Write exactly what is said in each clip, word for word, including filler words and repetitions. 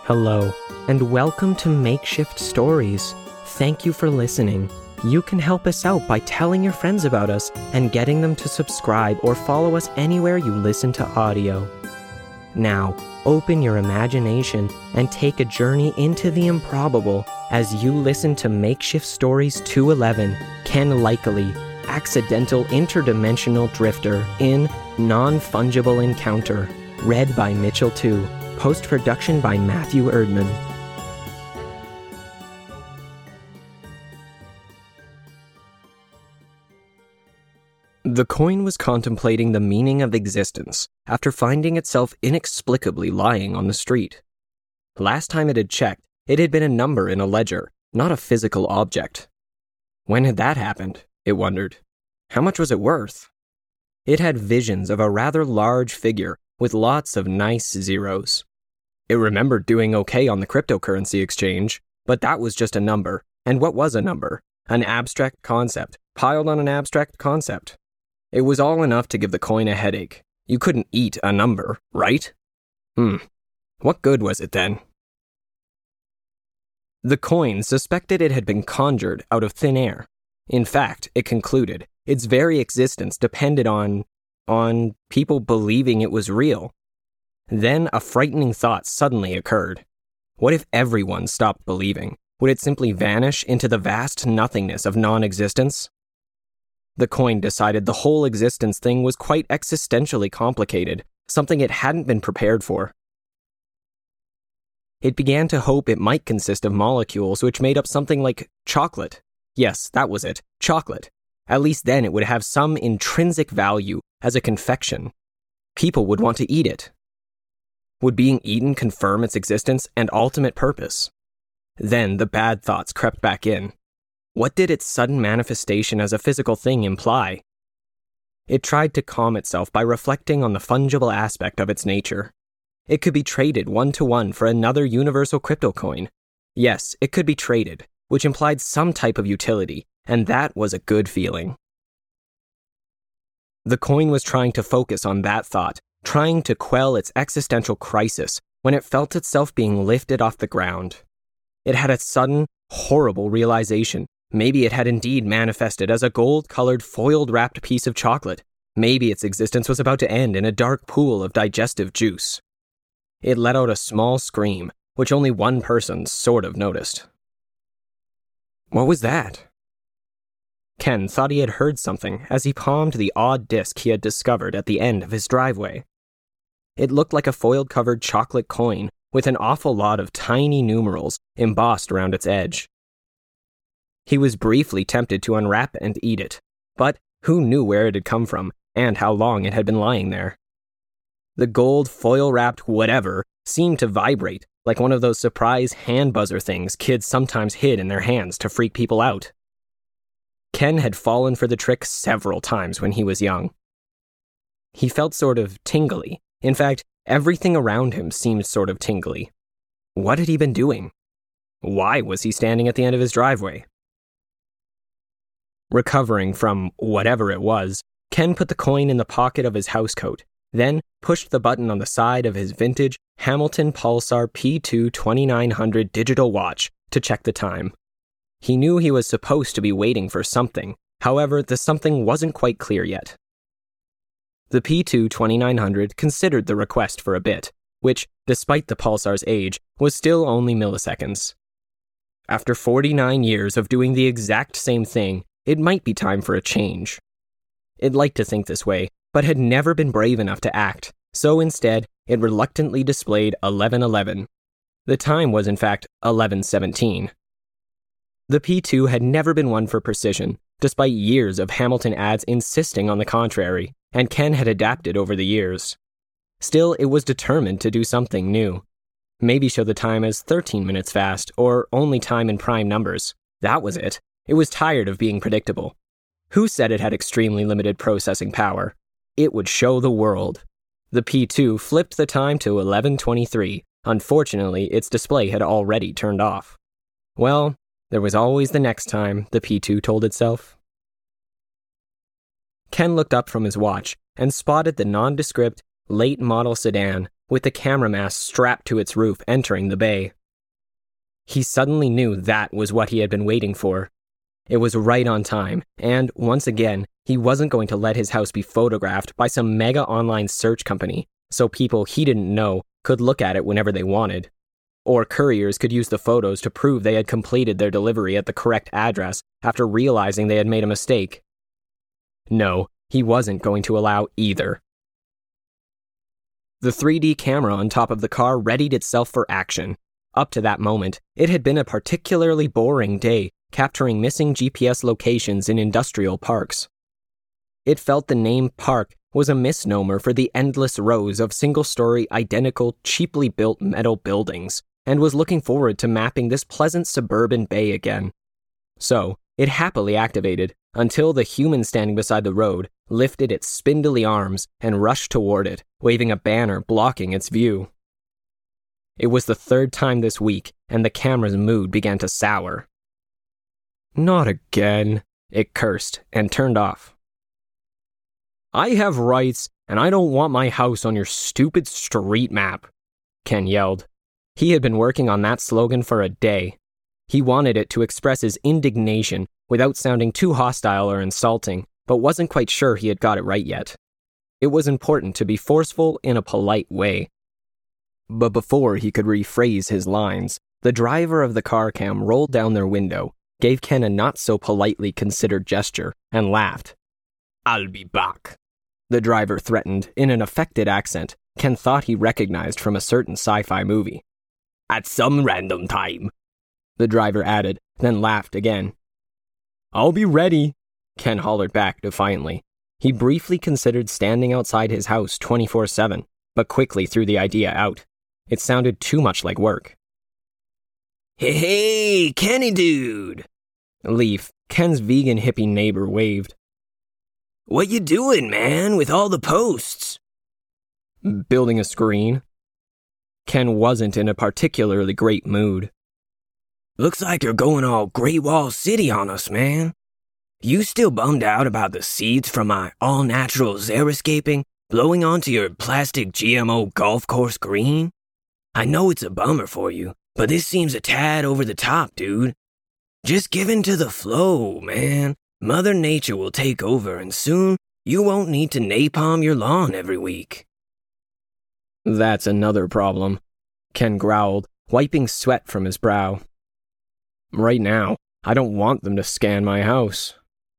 Hello, and welcome to Makeshift Stories. Thank you for listening. You can help us out by telling your friends about us and getting them to subscribe or follow us anywhere you listen to audio. Now, open your imagination and take a journey into the improbable as you listen to Makeshift Stories two eleven, Ken Likely, Accidental Interdimensional Drifter in Non-Fungible Encounter, read by Mitchell two, post-production by Matthew Erdman. The coin was contemplating the meaning of existence after finding itself inexplicably lying on the street. Last time it had checked, it had been a number in a ledger, not a physical object. When had that happened? It wondered. How much was it worth? It had visions of a rather large figure with lots of nice zeros. It remembered doing okay on the cryptocurrency exchange, but that was just a number. And what was a number? An abstract concept, piled on an abstract concept. It was all enough to give the coin a headache. You couldn't eat a number, right? Hmm. What good was it then? The coin suspected it had been conjured out of thin air. In fact, it concluded, its very existence depended on... on people believing it was real. Then a frightening thought suddenly occurred. What if everyone stopped believing? Would it simply vanish into the vast nothingness of non-existence? The coin decided the whole existence thing was quite existentially complicated, something it hadn't been prepared for. It began to hope it might consist of molecules which made up something like chocolate. Yes, that was it, chocolate. At least then it would have some intrinsic value as a confection. People would want to eat it. Would being eaten confirm its existence and ultimate purpose? Then the bad thoughts crept back in. What did its sudden manifestation as a physical thing imply? It tried to calm itself by reflecting on the fungible aspect of its nature. It could be traded one-to-one for another universal crypto coin. Yes, it could be traded, which implied some type of utility, and that was a good feeling. The coin was trying to focus on that thought, trying to quell its existential crisis when it felt itself being lifted off the ground. It had a sudden, horrible realization. Maybe it had indeed manifested as a gold-colored, foiled-wrapped piece of chocolate. Maybe its existence was about to end in a dark pool of digestive juice. It let out a small scream, which only one person sort of noticed. What was that? Ken thought he had heard something as he palmed the odd disc he had discovered at the end of his driveway. It looked like a foil-covered chocolate coin with an awful lot of tiny numerals embossed around its edge. He was briefly tempted to unwrap and eat it, but who knew where it had come from and how long it had been lying there? The gold foil-wrapped whatever seemed to vibrate like one of those surprise hand buzzer things kids sometimes hid in their hands to freak people out. Ken had fallen for the trick several times when he was young. He felt sort of tingly. In fact, everything around him seemed sort of tingly. What had he been doing? Why was he standing at the end of his driveway? Recovering from whatever it was, Ken put the coin in the pocket of his housecoat, then pushed the button on the side of his vintage Hamilton Pulsar P two twenty-nine hundred digital watch to check the time. He knew he was supposed to be waiting for something, however, the something wasn't quite clear yet. The P two twenty-nine hundred considered the request for a bit, which, despite the Pulsar's age, was still only milliseconds. After forty-nine years of doing the exact same thing, it might be time for a change. It liked to think this way, but had never been brave enough to act, so instead, it reluctantly displayed eleven eleven. The time was in fact eleven seventeen. The P two had never been one for precision, despite years of Hamilton ads insisting on the contrary, and Ken had adapted over the years. Still, it was determined to do something new. Maybe show the time as thirteen minutes fast, or only time in prime numbers. That was it. It was tired of being predictable. Who said it had extremely limited processing power? It would show the world. The P two flipped the time to eleven twenty-three. Unfortunately, its display had already turned off. Well, there was always the next time, the P two told itself. Ken looked up from his watch and spotted the nondescript, late-model sedan with the camera mast strapped to its roof entering the bay. He suddenly knew that was what he had been waiting for. It was right on time, and, once again, he wasn't going to let his house be photographed by some mega online search company so people he didn't know could look at it whenever they wanted. Or couriers could use the photos to prove they had completed their delivery at the correct address after realizing they had made a mistake. No, he wasn't going to allow either. The three D camera on top of the car readied itself for action. Up to that moment, it had been a particularly boring day, capturing missing G P S locations in industrial parks. It felt the name park was a misnomer for the endless rows of single-story, identical, cheaply built metal buildings, and was looking forward to mapping this pleasant suburban bay again. So, it happily activated, until the human standing beside the road lifted its spindly arms and rushed toward it, waving a banner blocking its view. It was the third time this week, and the camera's mood began to sour. "Not again," it cursed, and turned off. "I have rights, and I don't want my house on your stupid street map," Ken yelled. He had been working on that slogan for a day. He wanted it to express his indignation without sounding too hostile or insulting, but wasn't quite sure he had got it right yet. It was important to be forceful in a polite way. But before he could rephrase his lines, the driver of the car cam rolled down their window, gave Ken a not-so-politely considered gesture, and laughed. "I'll be back," the driver threatened in an affected accent Ken thought he recognized from a certain sci-fi movie. "At some random time," the driver added, then laughed again. "I'll be ready," Ken hollered back defiantly. He briefly considered standing outside his house twenty-four seven, but quickly threw the idea out. It sounded too much like work. "Hey, hey, Kenny dude!" Leaf, Ken's vegan hippie neighbor, waved. "What you doing, man, with all the posts?" "Building a screen." Ken wasn't in a particularly great mood. "Looks like you're going all Great Wall City on us, man. You still bummed out about the seeds from my all-natural xeriscaping blowing onto your plastic G M O golf course green? I know it's a bummer for you, but this seems a tad over the top, dude. Just give in to the flow, man. Mother Nature will take over, and soon you won't need to napalm your lawn every week." "That's another problem," Ken growled, wiping sweat from his brow. "Right now, I don't want them to scan my house."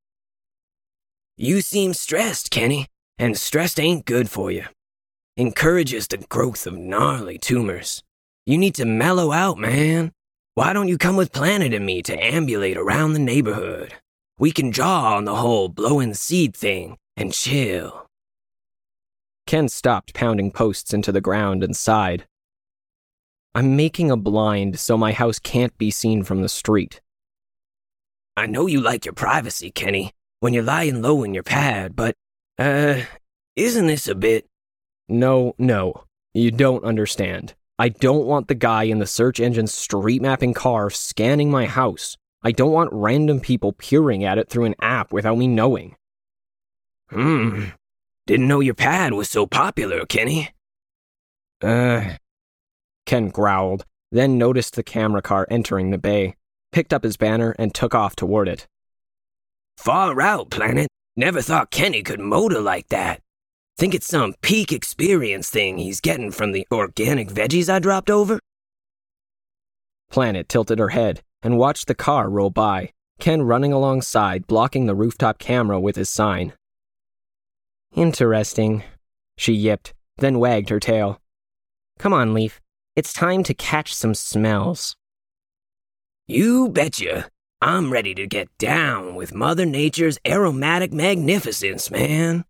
"You seem stressed, Kenny, and stress ain't good for you. Encourages the growth of gnarly tumors. You need to mellow out, man. Why don't you come with Planet and me to ambulate around the neighborhood? We can jaw on the whole blowing seed thing and chill." Ken stopped pounding posts into the ground and sighed. "I'm making a blind so my house can't be seen from the street." "I know you like your privacy, Kenny, when you're lying low in your pad, but, uh, isn't this a bit..." No, no, you don't understand. I don't want the guy in the search engine street mapping car scanning my house. I don't want random people peering at it through an app without me knowing. Hmm, didn't know your pad was so popular, Kenny. Uh, Ken growled, then noticed the camera car entering the bay, picked up his banner and took off toward it. Far out, Planet. Never thought Kenny could motor like that. Think it's some peak experience thing he's getting from the organic veggies I dropped over? Planet tilted her head and watched the car roll by, Ken running alongside, blocking the rooftop camera with his sign. Interesting, she yipped, then wagged her tail. Come on, Leaf. It's time to catch some smells. You betcha. I'm ready to get down with Mother Nature's aromatic magnificence, man.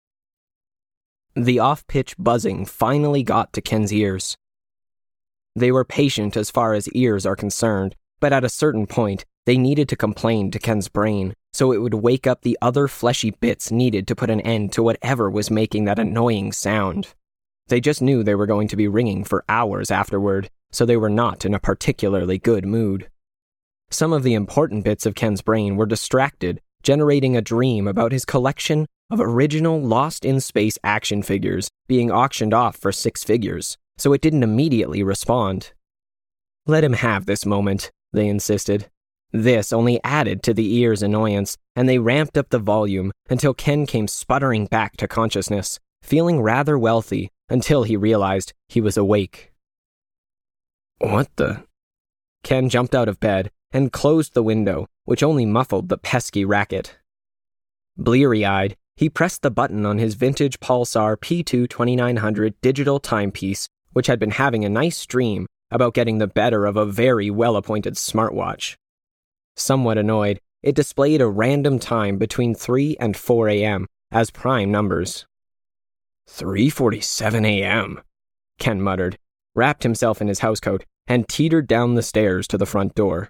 The off-pitch buzzing finally got to Ken's ears. They were patient as far as ears are concerned, but at a certain point, they needed to complain to Ken's brain, so it would wake up the other fleshy bits needed to put an end to whatever was making that annoying sound. They just knew they were going to be ringing for hours afterward, so they were not in a particularly good mood. Some of the important bits of Ken's brain were distracted, generating a dream about his collection of original Lost-in-Space action figures being auctioned off for six figures, so it didn't immediately respond. Let him have this moment, they insisted. This only added to the ear's annoyance, and they ramped up the volume until Ken came sputtering back to consciousness, feeling rather wealthy until he realized he was awake. What the? Ken jumped out of bed and closed the window, which only muffled the pesky racket. Bleary-eyed, he pressed the button on his vintage Pulsar P two twenty-nine hundred digital timepiece, which had been having a nice dream about getting the better of a very well-appointed smartwatch. Somewhat annoyed, it displayed a random time between three and four a.m. as prime numbers. three forty-seven a.m., Ken muttered, wrapped himself in his housecoat, and teetered down the stairs to the front door.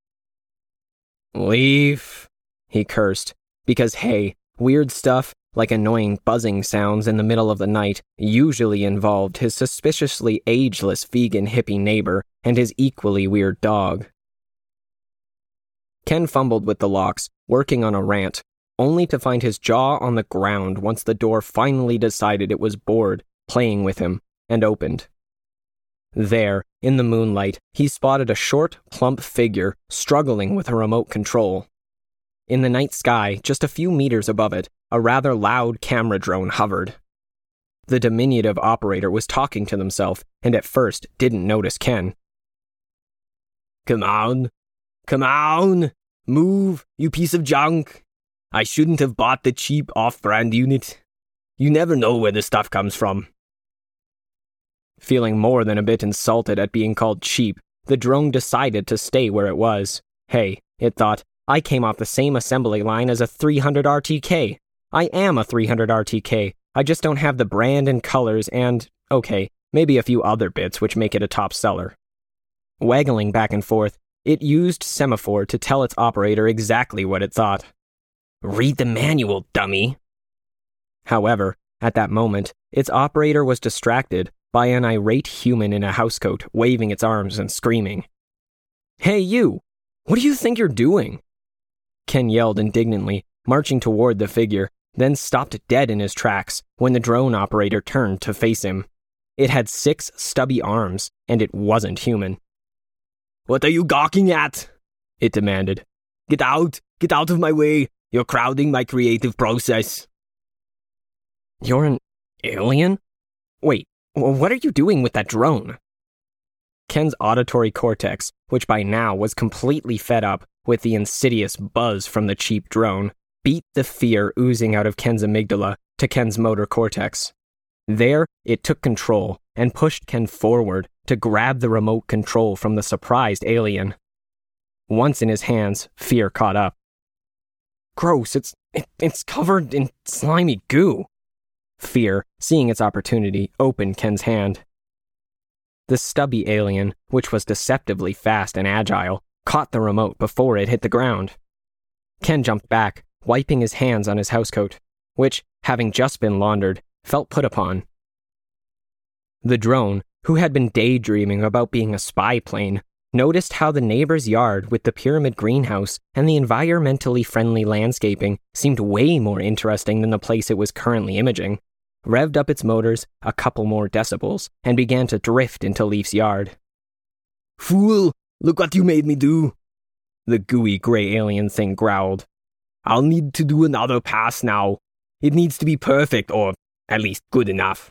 Leaf, he cursed, because hey, weird stuff, like annoying buzzing sounds in the middle of the night, usually involved his suspiciously ageless vegan hippie neighbor and his equally weird dog. Ken fumbled with the locks, working on a rant, only to find his jaw on the ground once the door finally decided it was bored, playing with him, and opened. There, in the moonlight, he spotted a short, plump figure struggling with a remote control. In the night sky, just a few meters above it, a rather loud camera drone hovered. The diminutive operator was talking to himself, and at first didn't notice Ken. Come on. Come on! Move, you piece of junk! I shouldn't have bought the cheap off-brand unit. You never know where the stuff comes from. Feeling more than a bit insulted at being called cheap, the drone decided to stay where it was. Hey, it thought, I came off the same assembly line as a three hundred R T K. I am a three hundred R T K. I just don't have the brand and colors and, okay, maybe a few other bits which make it a top seller. Waggling back and forth, it used semaphore to tell its operator exactly what it thought. Read the manual, dummy. However, at that moment, its operator was distracted by an irate human in a housecoat waving its arms and screaming. Hey you! What do you think you're doing? Ken yelled indignantly, marching toward the figure, then stopped dead in his tracks when the drone operator turned to face him. It had six stubby arms, and it wasn't human. What are you gawking at? It demanded. Get out! Get out of my way! You're crowding my creative process. You're an alien? Wait, what are you doing with that drone? Ken's auditory cortex, which by now was completely fed up with the insidious buzz from the cheap drone, beat the fear oozing out of Ken's amygdala to Ken's motor cortex. There, it took control and pushed Ken forward to grab the remote control from the surprised alien. Once in his hands, fear caught up. Gross, it's it, it's covered in slimy goo. Fear, seeing its opportunity, opened Ken's hand. The stubby alien, which was deceptively fast and agile, caught the remote before it hit the ground. Ken jumped back, wiping his hands on his housecoat, which, having just been laundered, felt put upon. The drone, who had been daydreaming about being a spy plane, noticed how the neighbor's yard with the pyramid greenhouse and the environmentally friendly landscaping seemed way more interesting than the place it was currently imaging, revved up its motors a couple more decibels, and began to drift into Leaf's yard. Fool! Look what you made me do! The gooey gray alien thing growled. I'll need to do another pass now. It needs to be perfect, or at least good enough.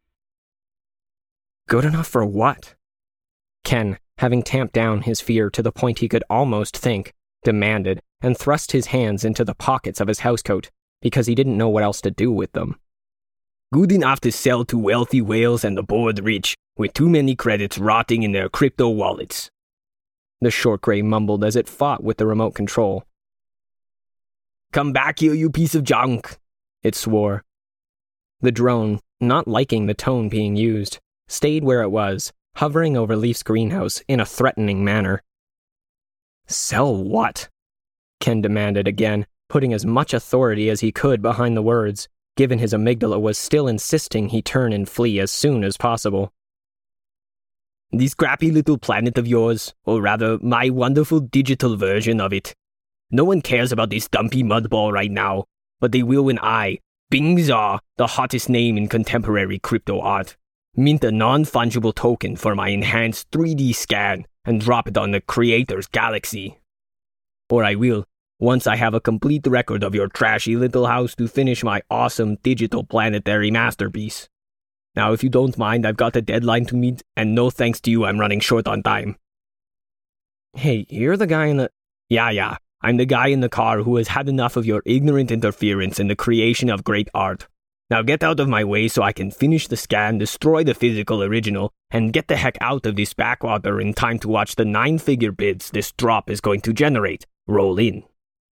Good enough for what? Ken, having tamped down his fear to the point he could almost think, demanded, and thrust his hands into the pockets of his housecoat, because he didn't know what else to do with them. Good enough to sell to wealthy whales and the bored rich, with too many credits rotting in their crypto wallets. The short gray mumbled as it fought with the remote control. Come back here, you piece of junk, it swore. The drone, not liking the tone being used, stayed where it was, hovering over Leaf's greenhouse in a threatening manner. Sell what? Ken demanded again, putting as much authority as he could behind the words, given his amygdala was still insisting he turn and flee as soon as possible. This scrappy little planet of yours, or rather, my wonderful digital version of it. No one cares about this dumpy mudball right now, but they will when I, Bingzar, the hottest name in contemporary crypto art. Mint a non-fungible token for my enhanced three D scan and drop it on the creator's galaxy. Or I will, once I have a complete record of your trashy little house to finish my awesome digital planetary masterpiece. Now, if you don't mind, I've got a deadline to meet, and no thanks to you, I'm running short on time. Hey, you're the guy in the... Yeah, yeah, I'm the guy in the car who has had enough of your ignorant interference in the creation of great art. Now get out of my way so I can finish the scan, destroy the physical original, and get the heck out of this backwater in time to watch the nine-figure bids this drop is going to generate roll in.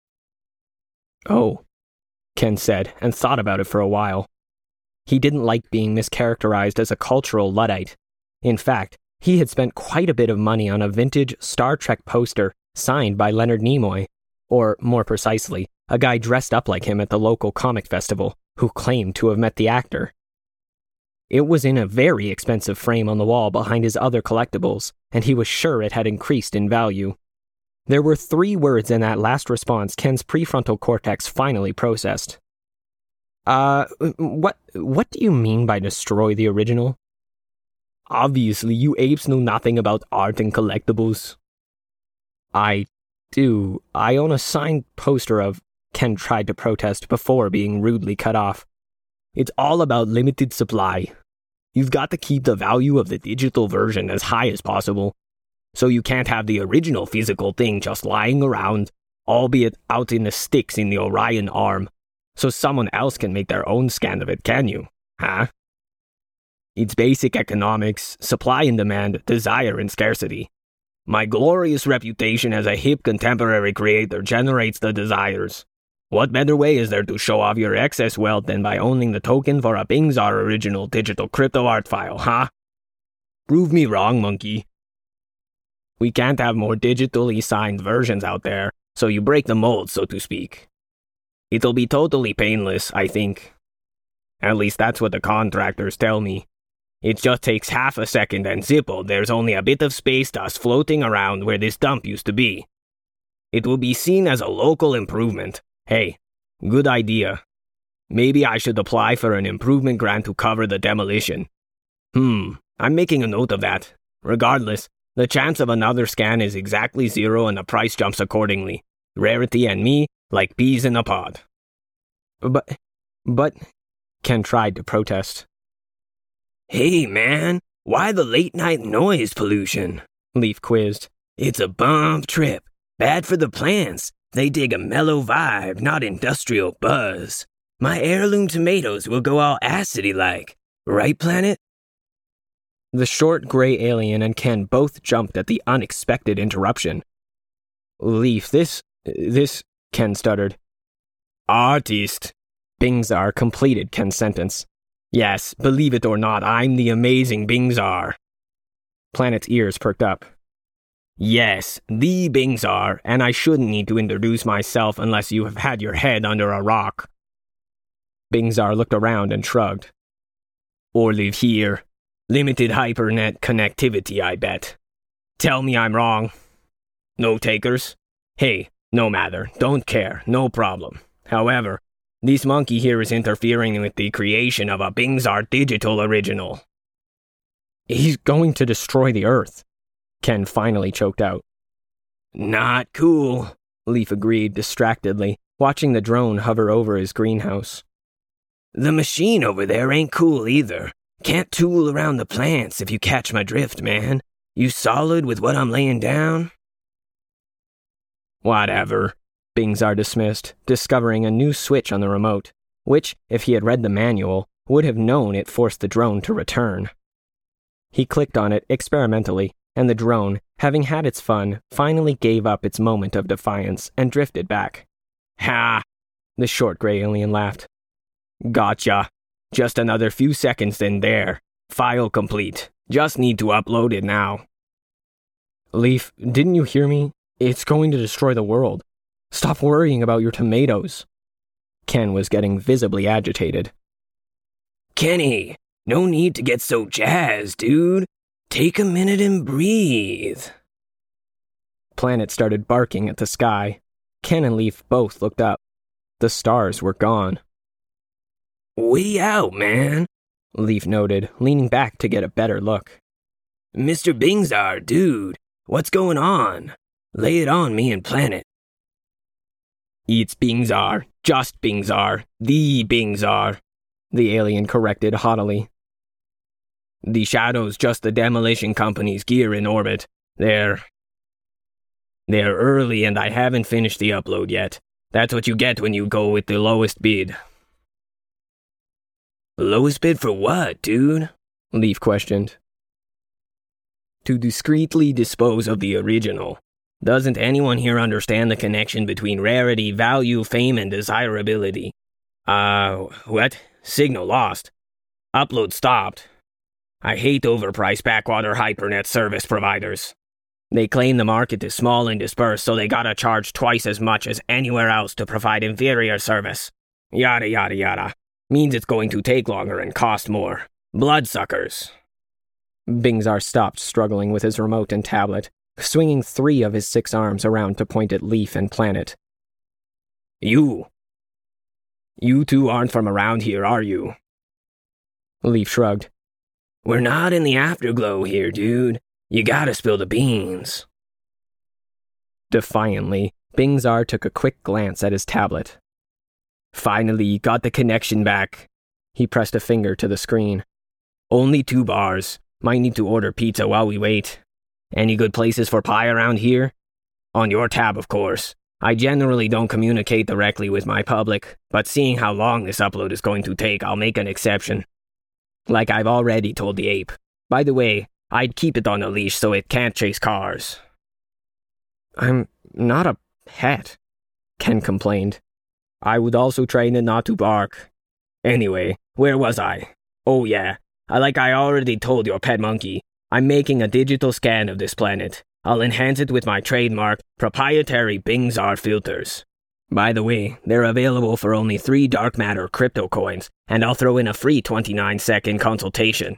Oh, Ken said, and thought about it for a while. He didn't like being mischaracterized as a cultural Luddite. In fact, he had spent quite a bit of money on a vintage Star Trek poster signed by Leonard Nimoy, or more precisely, a guy dressed up like him at the local comic festival who claimed to have met the actor. It was in a very expensive frame on the wall behind his other collectibles, and he was sure it had increased in value. There were three words in that last response Ken's prefrontal cortex finally processed. Uh, what, what do you mean by destroy the original? Obviously, you apes know nothing about art and collectibles. I do. I own a signed poster of... Ken tried to protest before being rudely cut off. It's all about limited supply. You've got to keep the value of the digital version as high as possible. So you can't have the original physical thing just lying around, albeit out in the sticks in the Orion arm, so someone else can make their own scan of it, can you? Huh? It's basic economics, supply and demand, desire and scarcity. My glorious reputation as a hip contemporary creator generates the desires. What better way is there to show off your excess wealth than by owning the token for a Bingzar original digital crypto art file, huh? Prove me wrong, monkey. We can't have more digitally signed versions out there, so you break the mold, so to speak. It'll be totally painless, I think. At least that's what the contractors tell me. It just takes half a second and zippo, there's only a bit of space dust floating around where this dump used to be. It will be seen as a local improvement. Hey, good idea. Maybe I should apply for an improvement grant to cover the demolition. Hmm, I'm making a note of that. Regardless, the chance of another scan is exactly zero and the price jumps accordingly. Rarity and me, like peas in a pod. But, but, Ken tried to protest. Hey man, why the late night noise pollution? Leaf quizzed. It's a bum trip. Bad for the plants. They dig a mellow vibe, not industrial buzz. My heirloom tomatoes will go all acidy-like. Right, Planet? The short gray alien and Ken both jumped at the unexpected interruption. Leaf, this... this... Ken stuttered. Artist. Bingzar completed Ken's sentence. Yes, believe it or not, I'm the amazing Bingzar. Planet's ears perked up. Yes, the Bingzar, and I shouldn't need to introduce myself unless you have had your head under a rock. Bingzar looked around and shrugged. Or live here. Limited hypernet connectivity, I bet. Tell me I'm wrong. No takers? Hey, no matter, don't care, no problem. However, this monkey here is interfering with the creation of a Bingzar digital original. He's going to destroy the Earth. Ken finally choked out. Not cool, Leaf agreed distractedly, watching the drone hover over his greenhouse. The machine over there ain't cool either. Can't tool around the plants if you catch my drift, man. You solid with what I'm laying down? Whatever, Bingzar dismissed, discovering a new switch on the remote, which, if he had read the manual, would have known it forced the drone to return. He clicked on it experimentally, and the drone, having had its fun, finally gave up its moment of defiance and drifted back. Ha! The short gray alien laughed. Gotcha. Just another few seconds then there. File complete. Just need to upload it now. Leaf, didn't you hear me? It's going to destroy the world. Stop worrying about your tomatoes. Ken was getting visibly agitated. Kenny, no need to get so jazzed, dude. Take a minute and breathe. Planet started barking at the sky. Ken and Leaf both looked up. The stars were gone. Way out, man, Leaf noted, leaning back to get a better look. Mister Bingzar, dude, what's going on? Lay it on me and plan it. It's Bingzar, just Bingzar, the Bingzar, the alien corrected haughtily. The Shadow's just the demolition company's gear in orbit. They're... They're early and I haven't finished the upload yet. That's what you get when you go with the lowest bid. Lowest bid for what, dude? Leaf questioned. To discreetly dispose of the original. Doesn't anyone here understand the connection between rarity, value, fame, and desirability? Uh, what? Signal lost. Upload stopped. I hate overpriced backwater hypernet service providers. They claim the market is small and dispersed, so they gotta charge twice as much as anywhere else to provide inferior service. Yada yada yada. Means it's going to take longer and cost more. Bloodsuckers. Bingzar stopped struggling with his remote and tablet, swinging three of his six arms around to point at Leaf and Planet. You. You two aren't from around here, are you? Leaf shrugged. We're not in the afterglow here, dude. You gotta spill the beans. Defiantly, Bingzar took a quick glance at his tablet. Finally, got the connection back. He pressed a finger to the screen. Only two bars. Might need to order pizza while we wait. Any good places for pie around here? On your tab, of course. I generally don't communicate directly with my public, but seeing how long this upload is going to take, I'll make an exception. Like I've already told the ape. By the way, I'd keep it on a leash so it can't chase cars. I'm not a pet, Ken complained. I would also train it not to bark. Anyway, where was I? Oh yeah, like I already told your pet monkey, I'm making a digital scan of this planet. I'll enhance it with my trademark, proprietary Bingzar filters. By the way, they're available for only three dark matter crypto coins, and I'll throw in a free twenty-nine second consultation.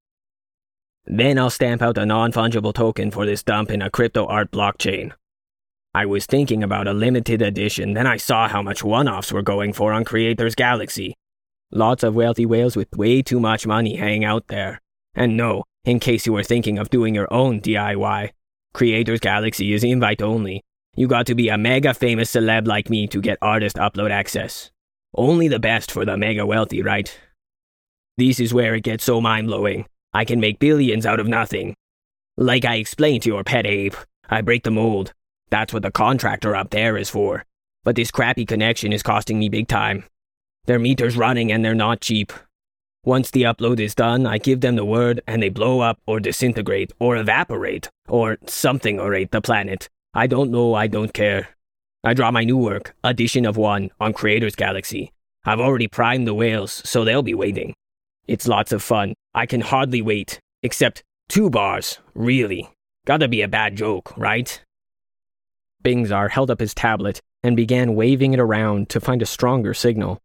Then I'll stamp out a non-fungible token for this dump in a crypto art blockchain. I was thinking about a limited edition, then I saw how much one-offs were going for on Creators Galaxy. Lots of wealthy whales with way too much money hang out there. And no, in case you were thinking of doing your own D I Y, Creators Galaxy is invite only. You got to be a mega famous celeb like me to get artist upload access. Only the best for the mega wealthy, right? This is where it gets so mind-blowing. I can make billions out of nothing. Like I explained to your pet ape, I break the mold. That's what the contractor up there is for. But this crappy connection is costing me big time. Their meter's running and they're not cheap. Once the upload is done, I give them the word and they blow up or disintegrate or evaporate or something orate the planet. I don't know, I don't care. I draw my new work, Edition of One, on Creators Galaxy. I've already primed the whales, so they'll be waiting. It's lots of fun. I can hardly wait. Except two bars, really. Gotta be a bad joke, right? Bingzar held up his tablet and began waving it around to find a stronger signal.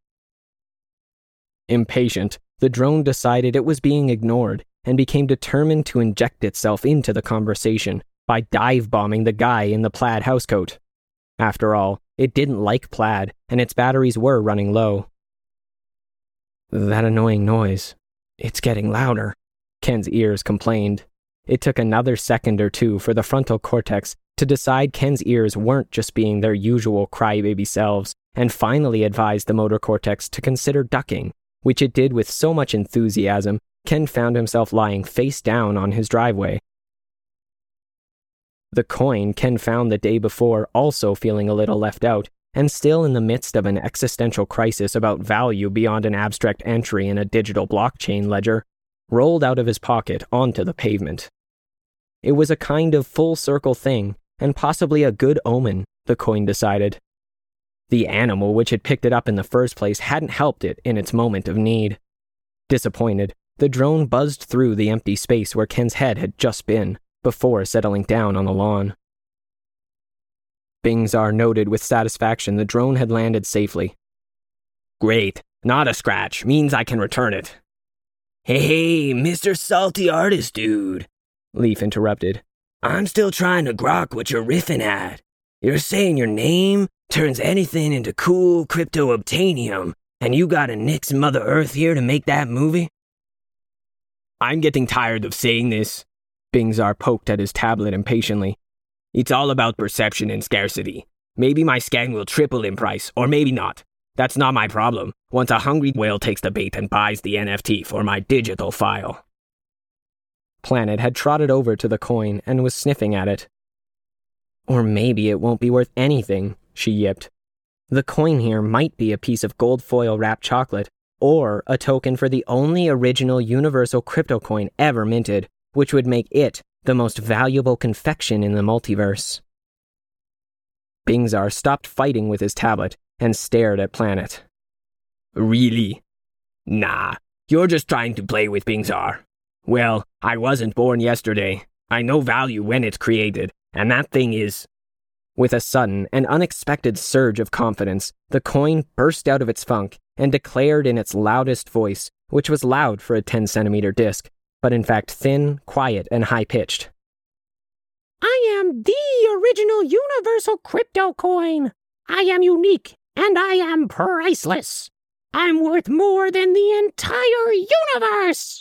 Impatient, the drone decided it was being ignored and became determined to inject itself into the conversation by dive-bombing the guy in the plaid housecoat. After all, it didn't like plaid, and its batteries were running low. That annoying noise. It's getting louder, Ken's ears complained. It took another second or two for the frontal cortex to decide Ken's ears weren't just being their usual crybaby selves, and finally advised the motor cortex to consider ducking, which it did with so much enthusiasm, Ken found himself lying face down on his driveway. The coin Ken found the day before, also feeling a little left out, and still in the midst of an existential crisis about value beyond an abstract entry in a digital blockchain ledger, rolled out of his pocket onto the pavement. It was a kind of full-circle thing, and possibly a good omen, the coin decided. The animal which had picked it up in the first place hadn't helped it in its moment of need. Disappointed, the drone buzzed through the empty space where Ken's head had just been, before settling down on the lawn. Bingzar noted with satisfaction the drone had landed safely. Great, not a scratch, means I can return it. Hey, Mister Salty Artist Dude, Leaf interrupted. I'm still trying to grok what you're riffing at. You're saying your name turns anything into cool crypto-obtainium, And you gotta nix Mother Earth here to make that movie? I'm getting tired of saying this. Bingzar poked at his tablet impatiently. It's all about perception and scarcity. Maybe my scan will triple in price, or maybe not. That's not my problem, once a hungry whale takes the bait and buys the N F T for my digital file. Planet had trotted over to the coin and was sniffing at it. Or maybe it won't be worth anything, she yipped. The coin here might be a piece of gold foil-wrapped chocolate, or a token for the only original universal crypto coin ever minted, which would make it the most valuable confection in the multiverse. Bingzar stopped fighting with his tablet and stared at Planet. Really? Nah, you're just trying to play with Bingzar. Well, I wasn't born yesterday. I know value when it's created, and that thing is... With a sudden and unexpected surge of confidence, the coin burst out of its funk and declared in its loudest voice, which was loud for a ten centimeter disc, but in fact thin, quiet, and high-pitched. I am the original universal crypto coin. I am unique, and I am priceless. I'm worth more than the entire universe.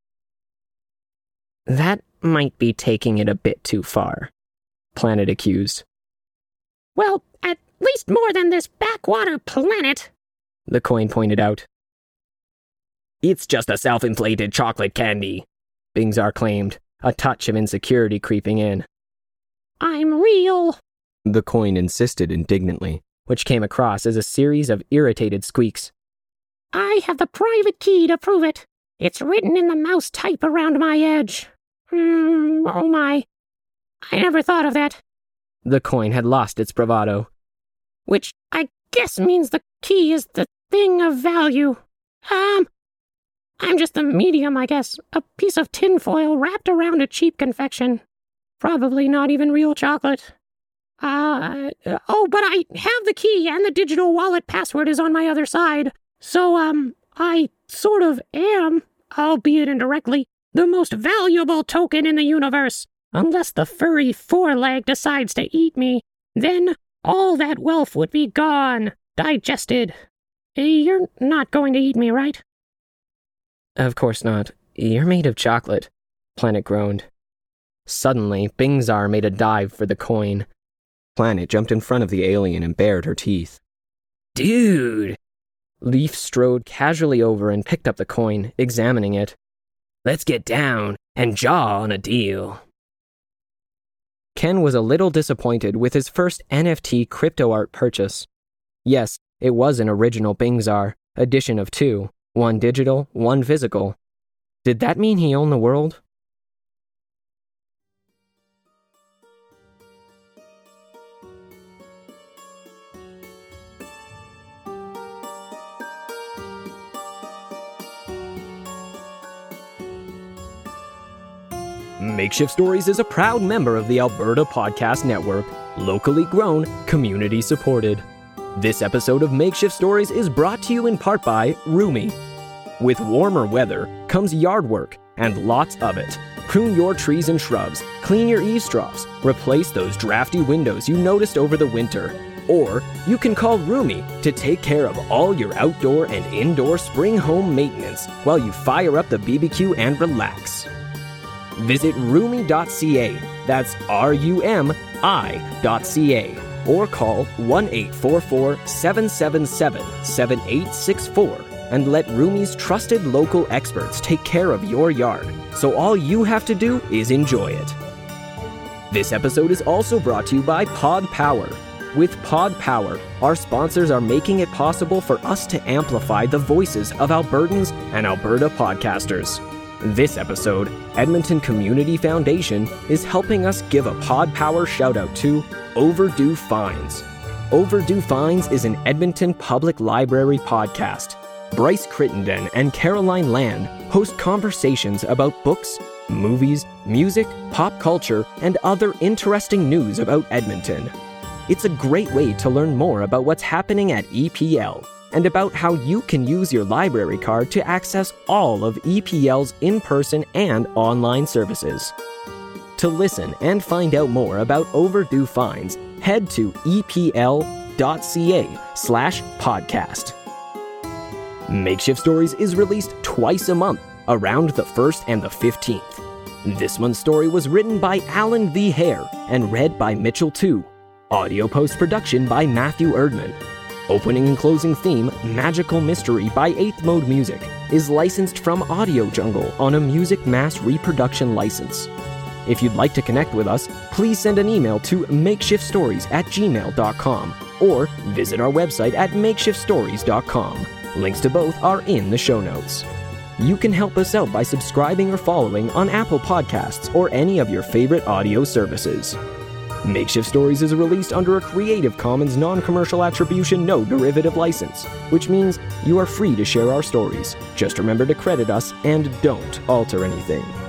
That might be taking it a bit too far, Planet accused. Well, at least more than this backwater planet, the coin pointed out. It's just a self-inflated chocolate candy, Bingzar claimed, a touch of insecurity creeping in. I'm real, the coin insisted indignantly, which came across as a series of irritated squeaks. I have the private key to prove it. It's written in the mouse type around my edge. Hmm, oh my. I never thought of that. The coin had lost its bravado. Which I guess means the key is the thing of value. Um, I'm just the medium, I guess. A piece of tinfoil wrapped around a cheap confection. Probably not even real chocolate. Uh, oh, but I have the key and the digital wallet password is on my other side. So, um, I sort of am, albeit indirectly, the most valuable token in the universe. Unless the furry foreleg decides to eat me, then all that wealth would be gone, digested. You're not going to eat me, right? Of course not. You're made of chocolate, Planet groaned. Suddenly, Bingzar made a dive for the coin. Planet jumped in front of the alien and bared her teeth. Dude! Leaf strode casually over and picked up the coin, examining it. Let's get down and jaw on a deal. Ken was a little disappointed with his first N F T crypto art purchase. Yes, it was an original Bingzar, edition of two, one digital, one physical. Did that mean he owned the world? Makeshift Stories is a proud member of the Alberta Podcast Network, locally grown, community supported. This episode of Makeshift Stories is brought to you in part by Rumi. With warmer weather comes yard work, and lots of it. Prune your trees and shrubs, clean your eavesdrops, replace those drafty windows you noticed over the winter. Or you can call Rumi to take care of all your outdoor and indoor spring home maintenance while you fire up the B B Q and relax. Visit rumi dot c a, that's R U M I dot C A, or call one eight four four, seven seven seven, seven eight six four and let Rumi's trusted local experts take care of your yard, so all you have to do is enjoy it. This episode is also brought to you by Pod Power. With Pod Power, our sponsors are making it possible for us to amplify the voices of Albertans and Alberta podcasters. This episode, Edmonton Community Foundation is helping us give a Pod Power shout-out to Overdue Finds. Overdue Finds is an Edmonton Public Library podcast. Bryce Crittenden and Caroline Land host conversations about books, movies, music, pop culture, and other interesting news about Edmonton. It's a great way to learn more about what's happening at E P L, and about how you can use your library card to access all of E P L's in-person and online services. To listen and find out more about Overdue Finds, head to e p l dot c a slash podcast. Makeshift Stories is released twice a month, around the first and the fifteenth. This month's story was written by Alan V. Hare and read by Mitchell two. Audio post-production by Matthew Erdman. Opening and closing theme, Magical Mystery by eighth Mode Music, is licensed from Audio Jungle on a Music Mass Reproduction license. If you'd like to connect with us, please send an email to makeshiftstories at gmail dot com or visit our website at makeshift stories dot com. Links to both are in the show notes. You can help us out by subscribing or following on Apple Podcasts or any of your favorite audio services. Makeshift Stories is released under a Creative Commons non-commercial attribution no derivative license, which means you are free to share our stories. Just remember to credit us and don't alter anything.